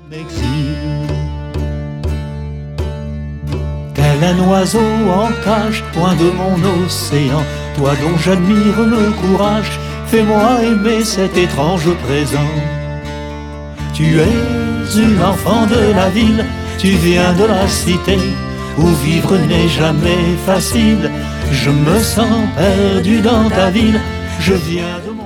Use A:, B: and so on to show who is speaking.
A: m'exile. Tel un oiseau en cage, loin de mon océan, toi dont j'admire le courage, fais-moi aimer cet étrange présent. Tu es une enfant de la ville, tu viens de la cité, où vivre n'est jamais facile. Je me sens perdu dans ta ville, je viens de mon